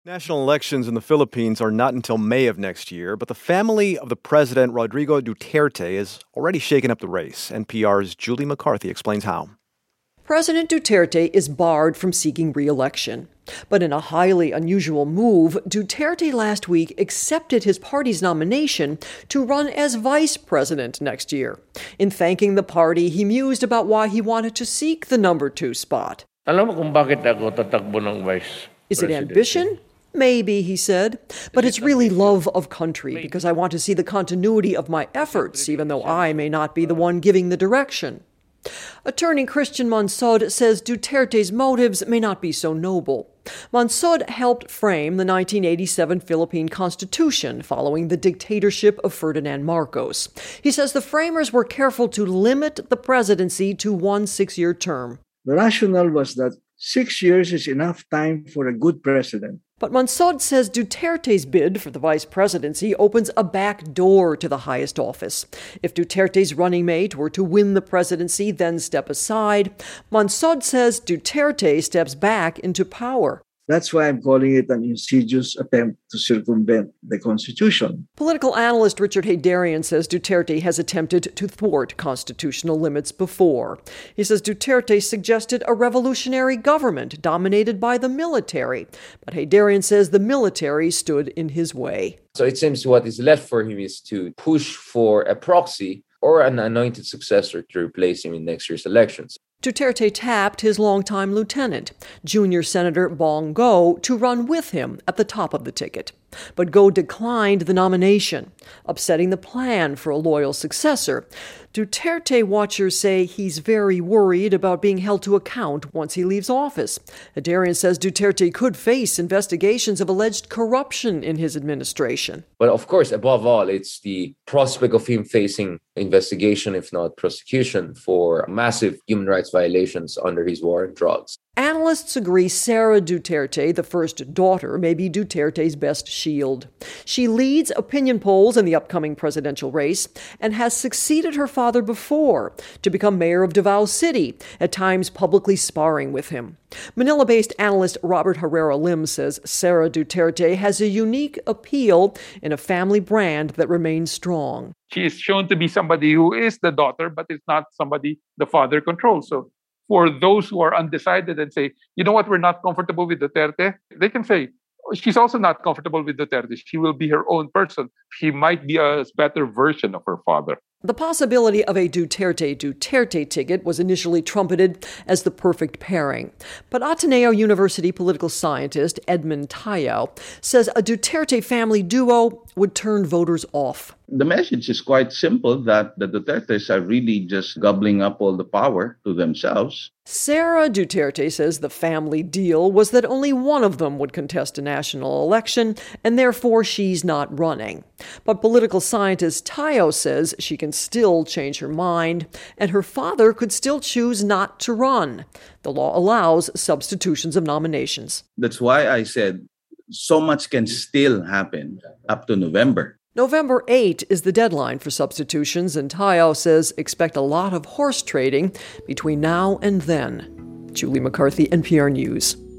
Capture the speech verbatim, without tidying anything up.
National elections in the Philippines are not until May of next year, but the family of the president, Rodrigo Duterte, is already shaken up the race. N P R's Julie McCarthy explains how. President Duterte is barred from seeking re-election. But in a highly unusual move, Duterte last week accepted his party's nomination to run as vice president next year. In thanking the party, he mused about why he wanted to seek the number two spot. Alam mo kung bakit ako tatakbo ng vice president? Is it ambition? Maybe, he said, but it's really love of country because I want to see the continuity of my efforts, even though I may not be the one giving the direction. Attorney Christian Monsod says Duterte's motives may not be so noble. Monsod helped frame the nineteen eighty-seven Philippine Constitution following the dictatorship of Ferdinand Marcos. He says the framers were careful to limit the presidency to one six-year term. The rationale was that six years is enough time for a good president. But Monsod says Duterte's bid for the vice presidency opens a back door to the highest office. If Duterte's running mate were to win the presidency, then step aside, Monsod says Duterte steps back into power. That's why I'm calling it an insidious attempt to circumvent the Constitution. Political analyst Richard Haydarian says Duterte has attempted to thwart constitutional limits before. He says Duterte suggested a revolutionary government dominated by the military, but Haydarian says the military stood in his way. So it seems what is left for him is to push for a proxy or an anointed successor to replace him in next year's elections. Duterte tapped his longtime lieutenant, junior Senator Bong Go, to run with him at the top of the ticket. But Go declined the nomination, upsetting the plan for a loyal successor. Duterte watchers say he's very worried about being held to account once he leaves office. Haydarian says Duterte could face investigations of alleged corruption in his administration. But of course, above all, it's the prospect of him facing investigation, if not prosecution, for massive human rights violations under his war on drugs. Analysts agree Sara Duterte, the first daughter, may be Duterte's best shield. She leads opinion polls in the upcoming presidential race and has succeeded her father before to become mayor of Davao City, at times publicly sparring with him. Manila-based analyst Robert Herrera Lim says Sara Duterte has a unique appeal in a family brand that remains strong. She is shown to be somebody who is the daughter, but is not somebody the father controls. So for those who are undecided and say, you know what, we're not comfortable with Duterte, they can say, she's also not comfortable with Duterte. She will be her own person. She might be a better version of her father. The possibility of a Duterte-Duterte ticket was initially trumpeted as the perfect pairing. But Ateneo University political scientist Edmund Tayao says a Duterte family duo would turn voters off. The message is quite simple, that the Dutertes are really just gobbling up all the power to themselves. Sara Duterte says the family deal was that only one of them would contest a national election, and therefore she's not running. But political scientist Tayo says she can still change her mind, and her father could still choose not to run. The law allows substitutions of nominations. That's why I said so much can still happen up to November. November eighth is the deadline for substitutions, and Tayo says expect a lot of horse trading between now and then. Julie McCarthy, N P R News.